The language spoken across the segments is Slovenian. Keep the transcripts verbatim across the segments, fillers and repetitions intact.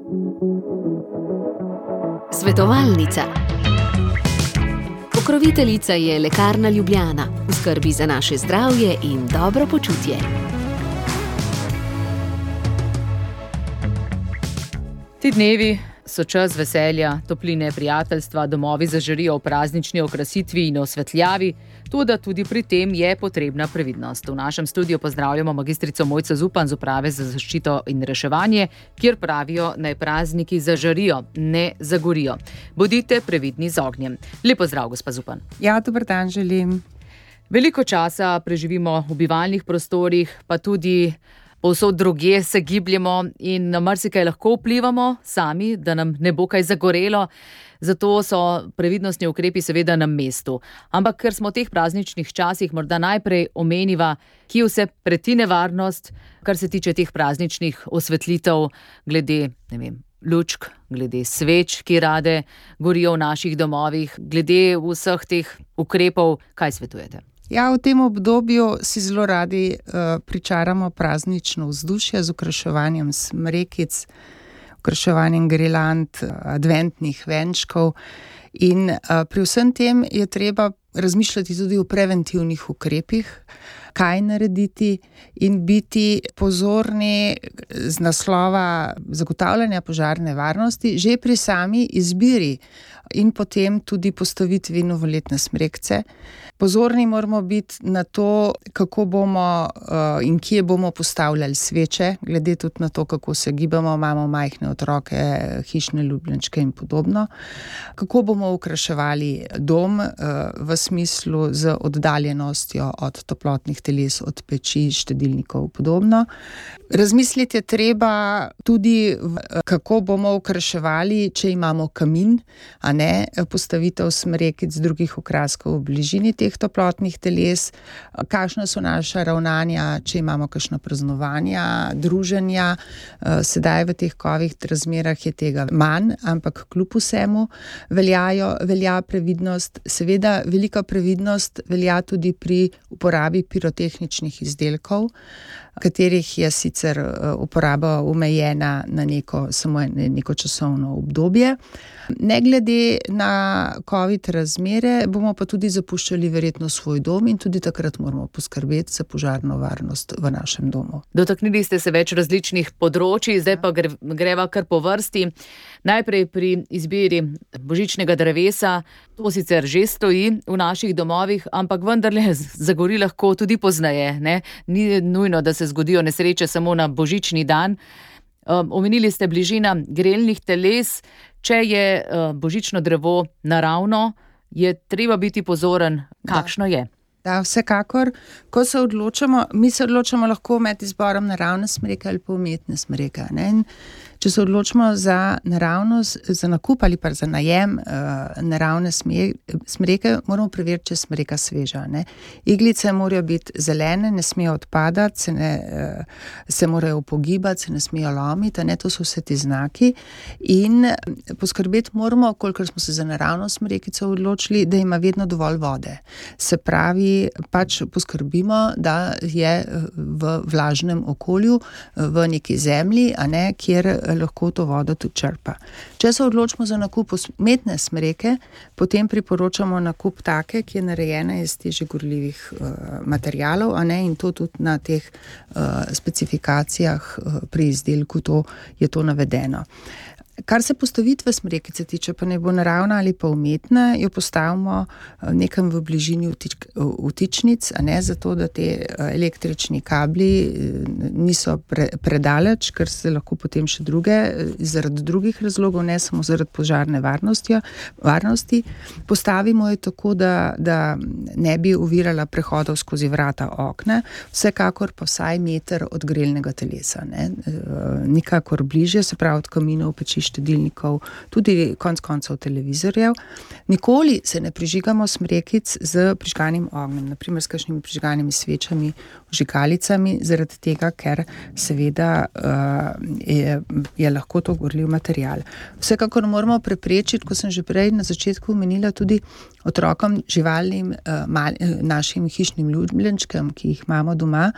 Svetovalnica. Pokroviteljica je Lekarna Ljubljana, v skrbi za naše zdravje in dobro počutje. Ti dnevi so čas veselja, topline, prijateljstva, domovi zažarijo v praznični okrasitvi in osvetljavi, toda tudi pri tem je potrebna previdnost. V našem studiu pozdravljamo magistrico Mojco Zupan z Uprave za zaščito in reševanje, kjer pravijo, naj prazniki zažarijo, ne zagorijo. Bodite previdni z ognjem. Lep pozdrav, gospa Zupan. Ja, dober dan želim. Veliko časa preživimo v bivalnih prostorih, pa tudi povsod drugje se gibljemo in na marsikaj lahko vplivamo sami, da nam ne bo kaj zagorelo. Zato so previdnostni ukrepi seveda na mestu. Ampak ker smo v teh prazničnih časih, morda najprej omeniva, kje vse preti nevarnost, kar se tiče teh prazničnih osvetlitev, glede, ne vem, lučk, glede sveč, ki rade gorijo v naših domovih, glede vseh teh ukrepov, kaj svetujete? Ja, v tem obdobju si zelo radi uh, pričaramo praznično vzdušje z okraševanjem smrekic, okraševanjem girland, adventnih venčkov in uh, pri vsem tem je treba razmišljati tudi o preventivnih ukrepih, kaj narediti in biti pozorni z naslova zagotavljanja požarne varnosti že pri sami izbiri in potem tudi postavitvi novoletne smrekce. Pozorni moramo biti na to, kako bomo uh, in kje bomo postavljali sveče, glede tudi na to, kako se gibamo, imamo majhne otroke, hišne ljubljenčke in podobno. Kako bomo okraševali dom uh, v smislu z oddaljenostjo od toplotnih teles, od peči, štedilnikov in podobno. Razmisliti je treba tudi, kako bomo okraševali, če imamo kamin, a ne postavitev smrekic drugih okraskov v bližini teh toplotnih teles, kakšna so naša ravnanja, če imamo kakšna praznovanja, druženja. Sedaj v teh covid razmerah je tega manj, ampak kljub vsemu veljajo, velja previdnost. Seveda velika previdnost velja tudi pri uporabi pirotehničnih izdelkov, katerih je sicer uporaba omejena na neko, samo neko časovno obdobje. Ne glede na covid razmere, bomo pa tudi zapuščali verjetno svoj dom in tudi takrat moramo poskrbeti za požarno varnost v našem domu. Dotaknili ste se več različnih področij, zdaj pa gre, greva kar po vrsti. Najprej pri izbiri božičnega drevesa, to sicer že stoji v naših domovih, ampak vendarle zagori lahko tudi pozneje, ne? Ni nujno, da se zgodijo nesreče samo na božični dan. Um, omenili ste bližina grelnih teles. Če je uh, božično drevo naravno, je treba biti pozoren, kakšno da. je. Da, vsekakor, ko se odločamo, mi se odločamo lahko med izborom naravne smreke ali pa umetne smreke. Ne? In če se odločimo za naravno, za nakup ali pa za najem uh, naravne smreke, moramo preveriti, če je smreka sveža. Ne? Iglice morajo biti zelene, ne smejo odpadati, se, ne, uh, se morajo upogibati, se ne smejo lomiti, ne? To so vse ti znaki. In poskrbeti moramo, kolikor smo se za naravno smrekico odločili, da ima vedno dovolj vode. Se pravi, pač poskrbimo, da je v vlažnem okolju, v neki zemlji, a ne, kjer lahko to vodo tudi črpa. Če se odločimo za nakup umetne smreke, potem priporočamo nakup take, ki je narejena iz težje gorljivih uh, materialov, a ne, in to tudi na teh uh, specifikacijah uh, pri izdelku to, je to navedeno. Kar se postavitve smrekice tiče, pa ne bo naravna ali pa umetna, jo postavimo nekam v bližini vtičnic, a ne, zato da te električni kabli niso pre, predaleč, ker se lahko potem še druge, zaradi drugih razlogov, ne samo zaradi požarne varnosti, varnosti. Postavimo jo tako, da, da ne bi ovirala prehodov skozi vrata okna, vsekakor pa vsaj meter od grelnega telesa, ne. Nikakor bližje, se pravi od kaminov, peči, štedilnikov, tudi konc koncev televizorjev. Nikoli se ne prižigamo smrekic z prižganim ognjem, naprimer s kakšnimi prižganimi svečami, vžigalicami, zaradi tega, ker seveda uh, je, je lahko to gorljiv material. Vsekakor moramo preprečiti, ko sem že prej na začetku omenila, tudi otrokom, živalnim, uh, mal, našim hišnim ljubljenčkem, ki jih imamo doma,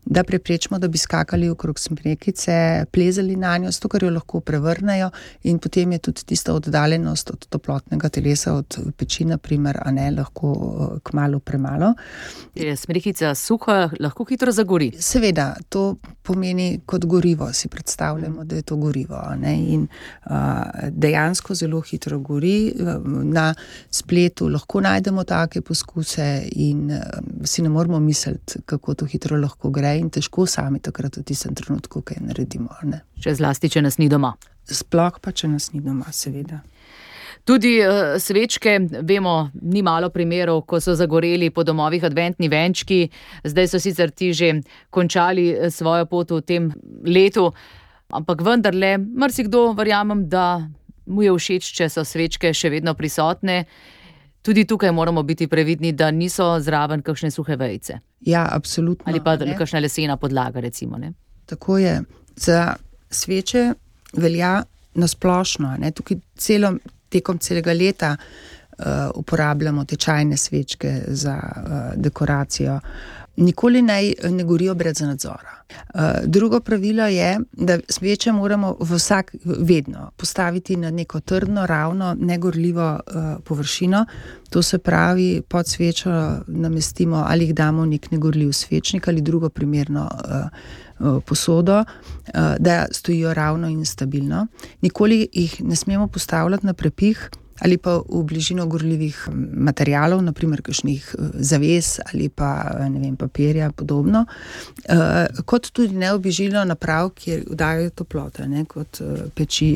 da preprečimo, da bi skakali okrog smrekice, plezali na njo, zato ker jo lahko prevrnejo in potem je tudi tista oddaljenost od toplotnega telesa, od peči, na primer, a ne, lahko kmalu premalo. Je smrekica suha, lahko hitro zagori? Seveda, to pomeni kot gorivo, si predstavljamo, da je to gorivo, a ne, in uh, dejansko zelo hitro gori. Na spletu lahko najdemo take poskuse in uh, si ne moramo misliti, kako to hitro lahko gre in težko sami takrat v tistem trenutku kaj naredimo, ne. Še zlasti, če nas ni doma. Sploh pa, če nas ni doma, seveda. Tudi uh, svečke, vemo, ni malo primerov, ko so zagoreli po domovih adventni venčki. Zdaj so sicer ti že končali svojo pot v tem letu, ampak vendarle, marsikdo, verjamem, da mu je všeč, če so svečke še vedno prisotne. Tudi tukaj moramo biti previdni, da niso zraven kakšne suhe vejice. Ja, absolutno. Ali pa kakšna lesena podlaga, recimo, ne? Tako je. Za sveče velja nasplošno, ne? Tukaj celo tekom celega leta uh, uporabljamo tečajne svečke za uh, dekoracijo. Nikoli naj ne gorijo brez nadzora. Uh, drugo pravilo je, da sveče moramo vsak vedno postaviti na neko trdno, ravno, negorljivo uh, površino. To se pravi, pod svečo namestimo ali jih damo v nek negorljiv svečnik ali drugo primerno uh, posodo, da stojijo ravno in stabilno. Nikoli jih ne smemo postavljati na prepih ali pa v bližino gorljivih materialov, naprimer kakšnih zaves ali pa, ne vem, papirja, podobno. Kot tudi ne v bližino naprav, kjer dajo toplote, ne, kot peči,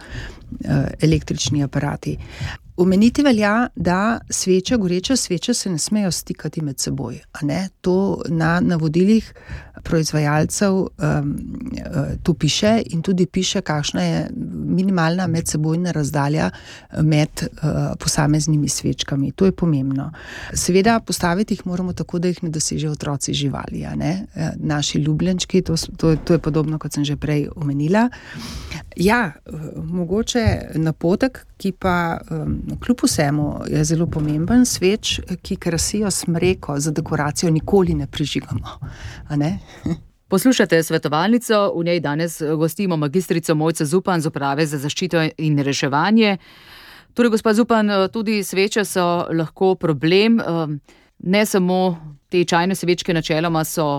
električni aparati. Omeniti velja, da sveče, goreče sveče se ne smejo stikati med seboj, a ne? To na navodilih proizvajalcev um, to piše in tudi piše, kakšna je minimalna medsebojna razdalja med uh, posameznimi svečkami. To je pomembno. Seveda postaviti jih moramo tako, da jih ne dosežejo otroci živali, a ne? Naši ljubljenčki, to, to, to je podobno, kot sem že prej omenila. Ja, mogoče napotek, ki pa um, kljub vsemu je zelo pomemben, sveč, ki krasijo smreko za dekoracijo, nikoli ne prižigamo, a ne? Poslušate svetovalnico, v njej danes gostimo magistrico Mojco Zupan z Uprave za zaščito in reševanje. Torej, gospa Zupan, tudi sveče so lahko problem, ne samo te čajne svečke načeloma so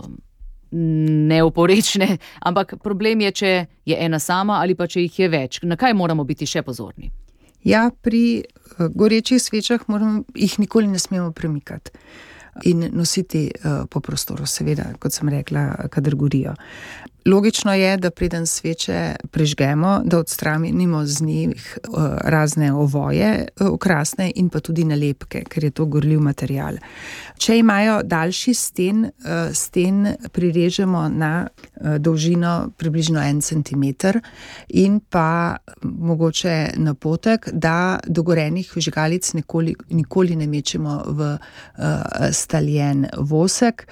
neoporečne, ampak problem je, če je ena sama ali pa če jih je več. Na kaj moramo biti še pozorni? Ja, pri gorečih svečah moramo, jih nikoli ne smemo premikati in nositi uh, po prostoru, seveda, kot sem rekla, kadar gorijo. Logično je, da preden sveče prežgemo, da odstranimo z njih uh, razne ovoje, uh, okrasne in pa tudi nalepke, ker je to gorljiv material. Če imajo daljši sten, uh, sten prirežemo na uh, dolžino približno en centimeter in pa mogoče napotek, da dogorenih vžigalic nikoli, nikoli ne mečemo v uh, staljen vosek.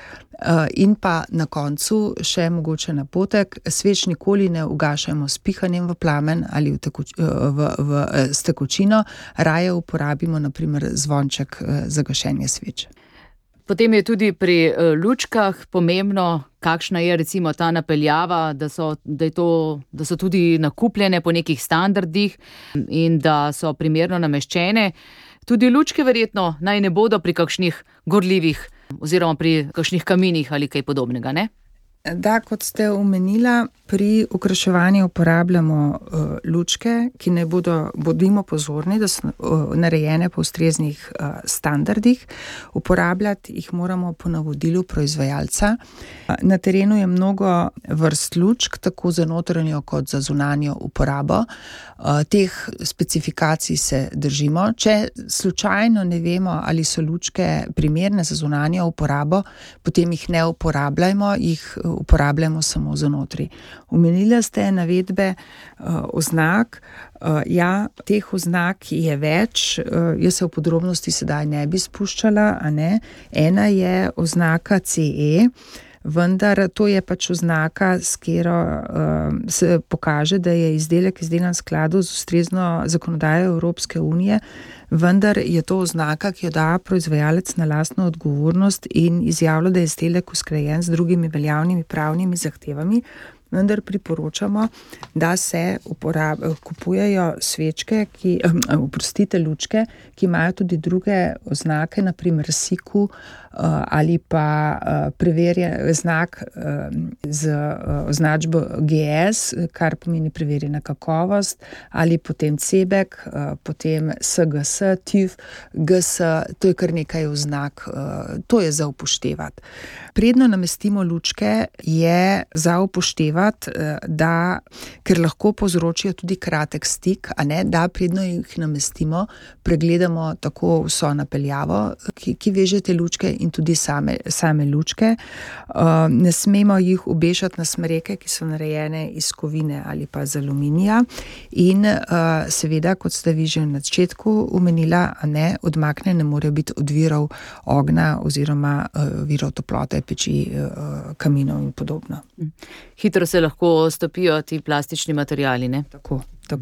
In pa na koncu še mogoče napotek, sveč nikoli ne ugašajmo s pihanjem v plamen ali v tekoč, v, v, s tekočino, raje uporabimo na primer zvonček za gašenje sveč. Potem je tudi pri lučkah pomembno, kakšna je recimo ta napeljava, da so, da je to, da so tudi nakupljene po nekih standardih in da so primerno nameščene. Tudi lučke verjetno naj ne bodo pri kakšnih gorljivih oziroma pri kakšnih kaminih ali kaj podobnega, ne? Da, kot ste omenila, pri okraševanju uporabljamo uh, lučke, ki ne bodo, bodimo pozorni, da so uh, narejene po ustreznih uh, standardih. Uporabljati jih moramo po navodilu proizvajalca. Na terenu je mnogo vrst lučk, tako za notranjo kot za zunanjo uporabo. Uh, teh specifikacij se držimo. Če slučajno ne vemo, ali so lučke primerne za zunanjo uporabo, potem jih ne uporabljajmo, jih uporabljamo samo za notri. Omenila ste navedbe uh, oznak. Uh, ja, teh oznak je več. Uh, jaz se v podrobnosti sedaj ne bi spuščala, a ne. Ena je oznaka C E. vendar to je pač oznaka, s katero uh, se pokaže, da je izdelek izdelan v skladu z ustrezno zakonodajo Evropske unije, vendar je to oznaka, ki jo da proizvajalec na lastno odgovornost in izjavlja, da je izdelek usklajen z drugimi veljavnimi pravnimi zahtevami. Vendar priporočamo, da se uporab, kupujejo svečke, ki, oprostite, lučke, ki imajo tudi druge oznake, naprimer siku ali pa preverjen znak z označbo G S, kar pomeni preverjena kakovost, ali potem cebek, potem S G S, T I F, G S, to je kar nekaj oznak, to je za upoštevati. Predno namestimo lučke je za upoštevati, da, ker lahko povzročijo tudi kratek stik, a ne, da predno jih namestimo, pregledamo tako vso napeljavo, ki, ki veže te lučke in tudi same, same lučke. Uh, ne smemo jih obešati na smreke, ki so narejene iz kovine ali pa iz aluminija in uh, seveda, kot ste vi že na začetku omenila, a ne, odmakne ne morejo biti od virov ognja oziroma uh, virov toplote, peči, uh, kaminov in podobno. Hitro se lahko stopijo ti plastični materiali, ne? Tako, tako.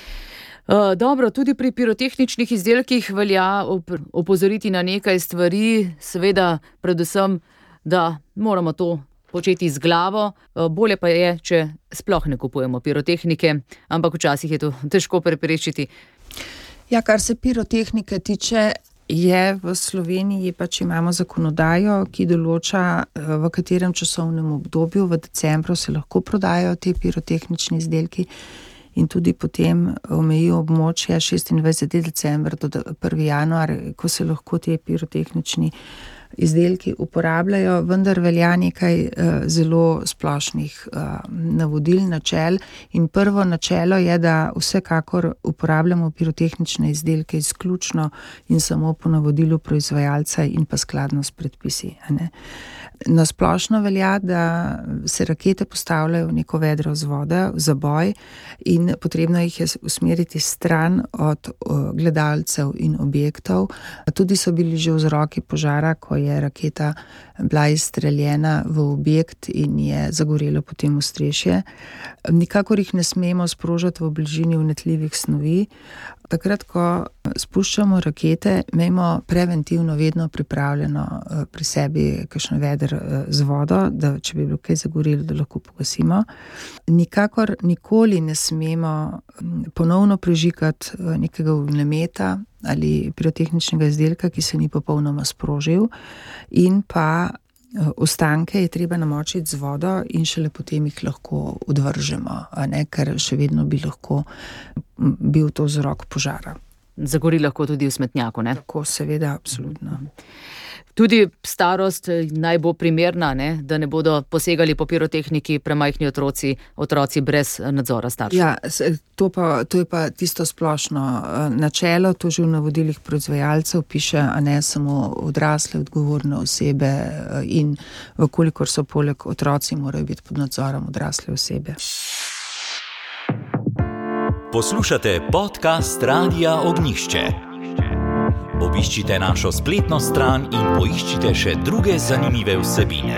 Uh, dobro, tudi pri pirotehničnih izdelkih velja op- opozoriti na nekaj stvari, seveda predvsem, da moramo to početi z glavo, uh, bolje pa je, če sploh ne kupujemo pirotehnike, ampak včasih je to težko preprečiti. Ja, kar se pirotehnike tiče, je v Sloveniji pač imamo zakonodajo, ki določa, v katerem časovnem obdobju, v decembru se lahko prodajajo te pirotehnični izdelki in tudi potem omejijo območje šestindvajseti december do prvega januarja, ko se lahko te pirotehnični izdelki uporabljajo, vendar velja nekaj uh, zelo splošnih uh, navodil, načel in prvo načelo je, da vsekakor uporabljamo pirotehnične izdelke izključno in samo po navodilu proizvajalca in pa skladno s predpisi, a ne. Na splošno velja, da se rakete postavljajo v neko vedro z vode, v zaboj in potrebno jih je usmeriti stran od uh, gledalcev in objektov. Tudi so bili že vzroki požara, ko je raketa bila izstreljena v objekt in je zagorelo potem ostrešje. Nikakor jih ne smemo sprožati v bližini vnetljivih snovi. Takrat, ko spuščamo rakete, imamo preventivno vedno pripravljeno pri sebi kakšno veder z vodo, da če bi bilo kaj zagorelo, da lahko pogasimo. Nikakor nikoli ne smemo ponovno prižigati nekega ognjemeta ali pirotehničnega izdelka, ki se ni popolnoma sprožil, in pa ostanke je treba namočiti z vodo in šele potem jih lahko odvržemo, a ne, ker še vedno bi lahko bil to vzrok požara. Zagori lahko tudi v smetnjaku, ne? Tako, seveda, absolutno. Tudi starost naj bo primerna, ne? Da ne bodo posegali po pirotehniki premajhni otroci, otroci brez nadzora staršev. Ja, to, pa, to je pa tisto splošno načelo, to že v navodilih proizvajalcev piše, a ne samo odrasle, odgovorne osebe in vkolikor so poleg otroci, morajo biti pod nadzorom odrasle osebe. Poslušate podcast Radia Ognjišče. Obiščite našo spletno stran in poiščite še druge zanimive vsebine.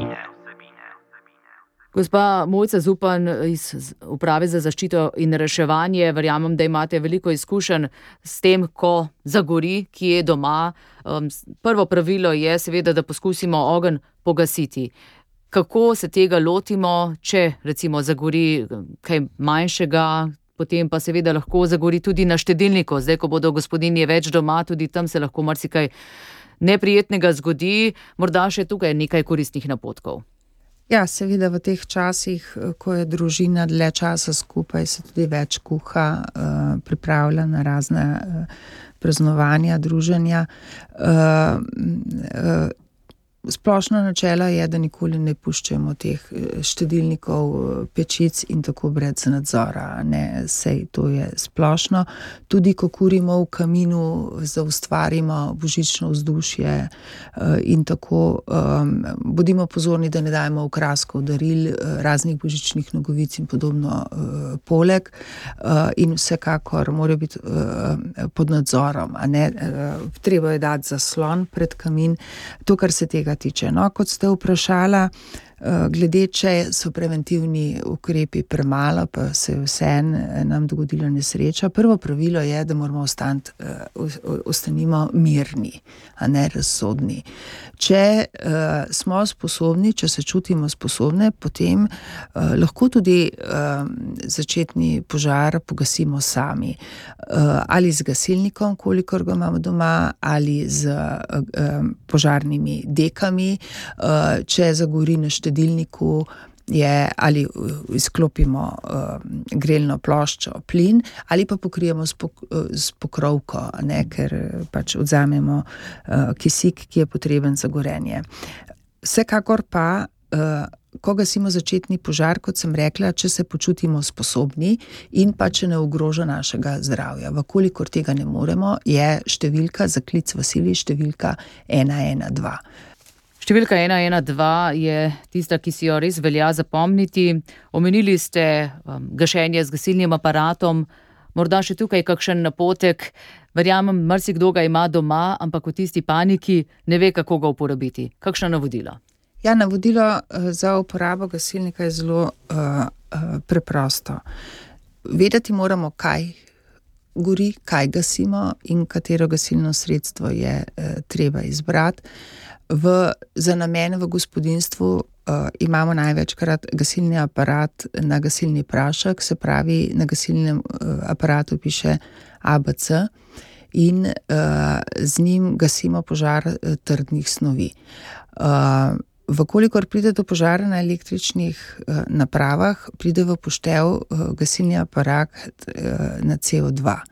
Gospa Mojca Zupan iz Uprave za zaščito in reševanje, verjamem, da imate veliko izkušenj s tem, ko zagori, ki je doma. Prvo pravilo je seveda, da poskusimo ogenj pogasiti. Kako se tega lotimo, če recimo zagori kaj manjšega, potem pa seveda lahko zagori tudi na štedilniku. Zdaj, ko bodo gospodinje več doma, tudi tam se lahko marsikaj neprijetnega zgodi. Morda še tukaj nekaj koristnih napotkov. Ja, seveda v teh časih, ko je družina dlje časa skupaj, se tudi več kuha, pripravlja na razne praznovanja, druženja. Splošno načelo je, da nikoli ne puščamo teh štedilnikov, pečic in tako brez nadzora. Ne, sej to je splošno. Tudi ko kurimo v kaminu, zaustvarimo božično vzdušje in tako. Bodimo pozorni, da ne dajemo okraskov, daril, raznih božičnih nogavic in podobno poleg. In vsekakor mora biti pod nadzorom. A ne, treba je dati zaslon pred kamin. To, kar se tega tega tiče. No, kot ste vprašala, glede, če so preventivni ukrepi premalo, pa se je vseeno nam dogodila nesreča. Prvo pravilo je, da moramo ostati, ostanimo mirni, a ne razsodni. Če uh, smo sposobni, če se čutimo sposobne, potem uh, lahko tudi uh, začetni požar pogasimo sami. Uh, ali z gasilnikom, kolikor ga imamo doma, ali z uh, um, požarnimi dekami, uh, če zagori na štedilniku, je, ali izklopimo uh, grelno ploščo, plin, ali pa pokrijemo s, pok, s pokrovko, ne, ker pač odzamemo uh, kisik, ki je potreben za gorenje. Vsekakor pa, uh, ko gasimo začetni požar, kot sem rekla, če se počutimo sposobni in pa če ne ogroža našega zdravja. Vkolikor tega ne moremo, je številka za klic v sili številka ena ena dva. Številka ena ena dva je tista, ki si jo res velja zapomniti. Omenili ste um, gašenje z gasilnim aparatom, morda še tukaj kakšen napotek. Verjamem, marsikdo ga ima doma, ampak v tisti paniki ne ve, kako ga uporabiti. Kakšna navodila? Ja, navodilo uh, za uporabo gasilnika je zelo uh, uh, preprosto. Vedeti moramo, kaj gori, kaj gasimo in katero gasilno sredstvo je uh, treba izbrati. V, za namene v gospodinjstvu uh, imamo največkrat gasilni aparat na gasilni prašek, se pravi, na gasilnem uh, aparatu piše A B C in uh, z njim gasimo požar uh, trdnih snovi. Uh, Vkolikor pride do požara na električnih uh, napravah, pride v poštev uh, gasilni aparat uh, na C O dva.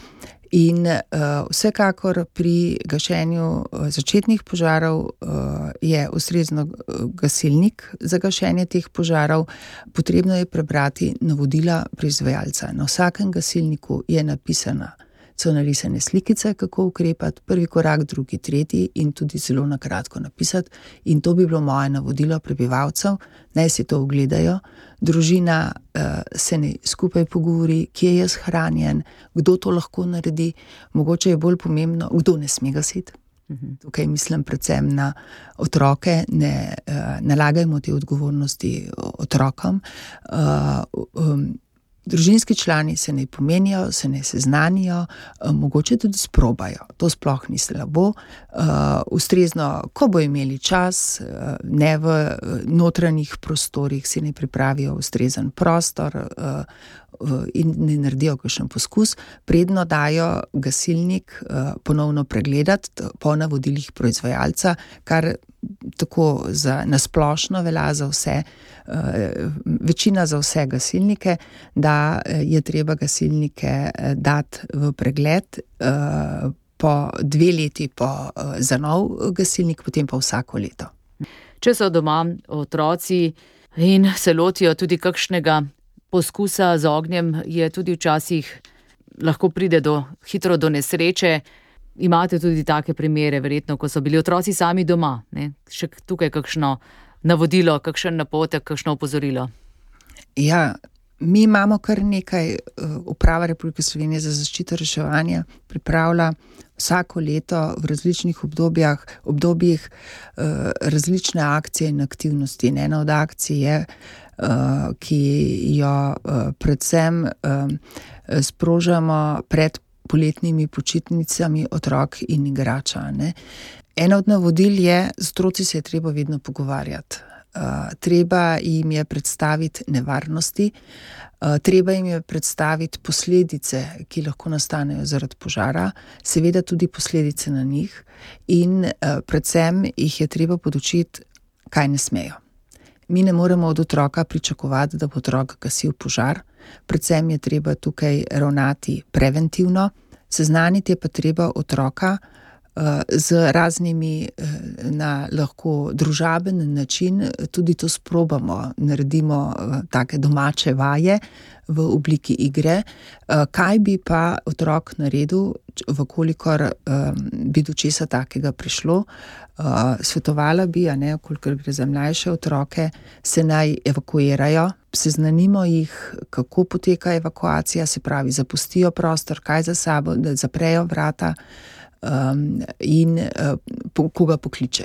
In uh, vsekakor pri gašenju uh, začetnih požarov uh, je ustrezno gasilnik za gašenje teh požarov. Potrebno je prebrati navodila proizvajalca. Na vsakem gasilniku je napisana, so narisane slikice, kako ukrepati, prvi korak, drugi, tretji in tudi zelo na kratko napisati. In to bi bilo moje navodilo prebivalcev, naj si to ogledajo. Družina uh, se ne skupaj pogovori, kje je shranjen, kdo to lahko naredi. Mogoče je bolj pomembno, kdo ne sme gasiti. Uh-huh. Tukaj mislim predvsem na otroke, ne uh, nalagajmo te odgovornosti otrokom. Uh, um, Družinski člani se ne pomenijo, se ne seznanijo, mogoče tudi sprobajo. To sploh ni slabo. Uh, ustrezno, ko bo imeli čas, ne v notranjih prostorih, si ne pripravijo ustrezen prostor uh, in ne naredijo kakšen poskus, predno dajo gasilnik uh, ponovno pregledati po navodilih proizvajalca, kar tako za nasplošno velja za vse, uh, večina za vse gasilnike, da je treba gasilnike dati v pregled uh, po dve leti po, uh, za nov gasilnik, potem pa vsako leto. Če so doma otroci in se lotijo tudi kakšnega poskusa z ognjem, je tudi včasih lahko pride do, hitro do nesreče. Imate tudi take primere, verjetno, ko so bili otroci sami doma. Ne? Še tukaj kakšno navodilo, kakšen napotek, kakšno opozorilo? Ja, mi imamo kar nekaj. Uprava Republike Slovenije za zaščito reševanja pripravlja vsako leto v različnih obdobjah, obdobjih različne akcije in aktivnosti. In ena od akcij je, ki jo predvsem sprožamo pred poletnimi počitnicami otrok in igrača. Ne? Eno od navodil je, z otroci se je treba vedno pogovarjati. Uh, treba jim je predstaviti nevarnosti, uh, treba jim je predstaviti posledice, ki lahko nastanejo zaradi požara, seveda tudi posledice na njih in uh, predvsem jih je treba podučiti, kaj ne smejo. Mi ne moremo od otroka pričakovati, da bo otrok gasil požar, predvsem je treba tukaj ravnati preventivno, seznaniti je pa treba otroka z raznimi na lahko družaben način, tudi to sprobamo, naredimo take domače vaje v obliki igre. Kaj bi pa otrok naredil, vkolikor bi do česa takega prišlo? Svetovala bi, a ne, kolikor gre za mlajše otroke, se naj evakuirajo, seznanimo jih, kako poteka evakuacija, se pravi, zapustijo prostor, kaj za sabo, da zaprejo vrata, Um, in uh, po, koga pokličejo.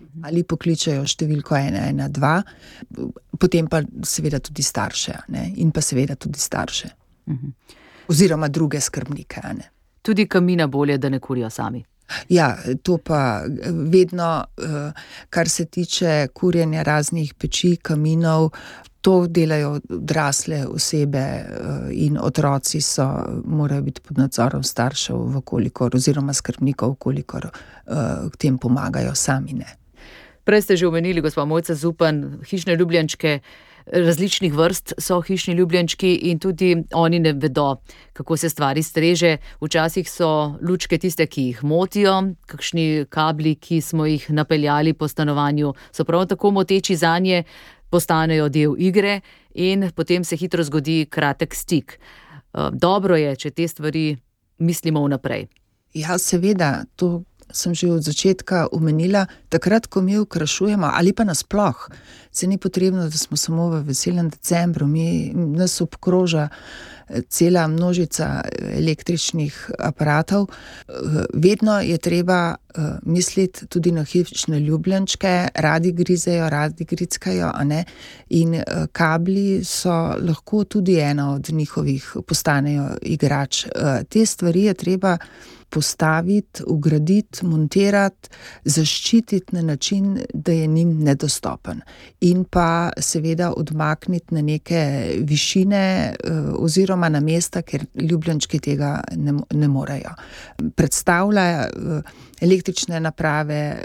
ali pokličejo številko ena ena dva, potem pa seveda tudi starše, ne? In pa seveda tudi starše. Uh-huh. Oziroma druge skrbnike. Ne? Tudi kamina bolje, da ne kurijo sami. Ja, to pa vedno, kar se tiče kurjenja raznih peči, kaminov, to delajo odrasle osebe in otroci so, morajo biti pod nadzorom staršev, vkolikor, oziroma skrbnikov, vkolikor k tem pomagajo sami, ne. Prej ste že omenili, gospa Mojca Zupan, hišne ljubljenčke, različnih vrst so hišni ljubljenčki in tudi oni ne vedo, kako se stvari streže. Včasih so lučke tiste, ki jih motijo, kakšni kabli, ki smo jih napeljali po stanovanju, so prav tako moteči zanje, postanejo del igre in potem se hitro zgodi kratek stik. Dobro je, če te stvari mislimo vnaprej. Ja, seveda, to sem že od začetka omenila, takrat, ko mi okrašujemo, ali pa nasploh, se ni potrebno, da smo samo v veselem decembru, mi, nas obkroža cela množica električnih aparatov. Vedno je treba misliti tudi na hišne ljubljenčke, radi grizejo, radi grickajo, a ne, in kabli so lahko tudi ena od njihovih, postanejo igrač. Te stvari je treba postaviti, ugraditi, montirati, zaščititi na način, da je njim nedostopen. In pa seveda odmakniti na neke višine oziroma na mesta, ker ljubljenčki tega ne, ne morejo. Predstavlja električne naprave,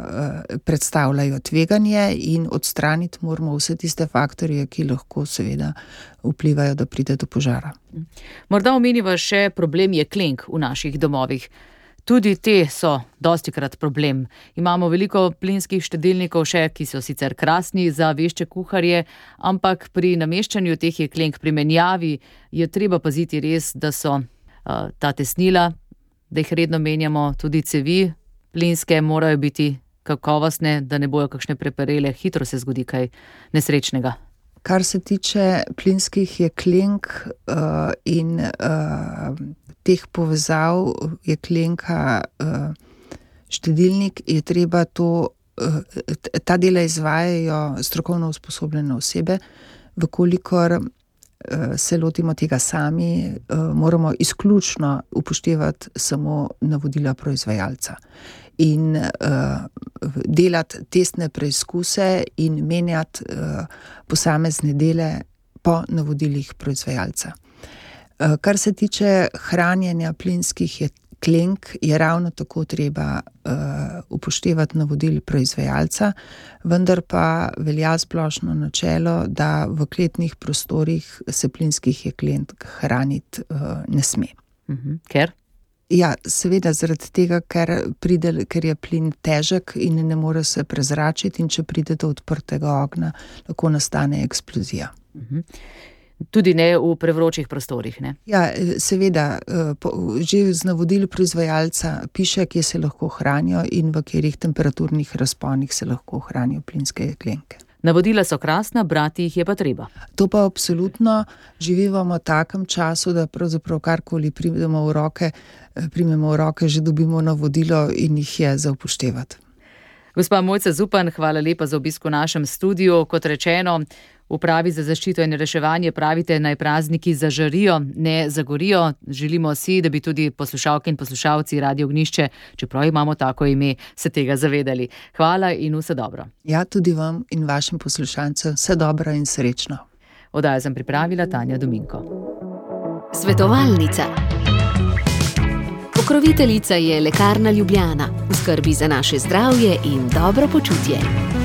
predstavljajo tveganje in odstraniti moramo vse tiste faktorje, ki lahko seveda vplivajo, da pride do požara. Morda omeniva še problem jeklenk v naših domovih. Tudi te so dostikrat problem. Imamo veliko plinskih štedilnikov še, ki so sicer krasni za vešče kuharje, ampak pri nameščanju teh jeklenk, pri menjavi, je treba paziti res, da so uh, ta tesnila, da jih redno menjamo, tudi cevi plinske morajo biti kakovostne, da ne bojo kakšne preparele, hitro se zgodi kaj nesrečnega. Kar se tiče plinskih jeklenk uh, in uh, teh povezav jeklenka uh, štedilnik, je treba to, uh, ta dela izvajajo strokovno usposobljene osebe, vkolikor uh, se lotimo tega sami, uh, moramo izključno upoštevati samo navodila proizvajalca. In uh, delati testne preizkuse in menjati uh, posamezne dele po navodilih proizvajalca. Uh, kar se tiče hranjenja plinskih jeklenk, je ravno tako treba uh, upoštevati navodil proizvajalca, vendar pa velja splošno načelo, da v kletnih prostorih se plinskih jeklenk hraniti uh, ne sme. Uh-huh. Ker? Ja, seveda zaradi tega, ker, pride, ker je plin težek in ne more se prezračiti in če pride do odprtega ognja, lahko nastane eksplozija. Uh-huh. Tudi ne v prevročih prostorih, ne? Ja, seveda, že z navodil proizvajalca piše, kje se lahko hranijo in v katerih temperaturnih razponih se lahko hranijo plinske jeklenke. Navodila so krasna, brati jih je pa treba. To pa absolutno, živimo v takem času, da pravzaprav karkoli primemo v roke, primemo v roke, že dobimo navodilo in jih je za upoštevati. Gospa Mojca Zupan, hvala lepa za obisk v našem studiu. Kot rečeno, v Upravi za zaščito in reševanje pravite, naj prazniki zažarijo, ne zagorijo. Želimo si, da bi tudi poslušalke in poslušalci Radio Ognjišče, čeprav imamo tako ime, se tega zavedali. Hvala in vse dobro. Ja, tudi vam in vašim poslušalcem vse dobro in srečno. Oddajo sem pripravila Tanja Dominko. Svetovalnica. Pokroviteljica je Lekarna Ljubljana. V skrbi za naše zdravje in dobro počutje.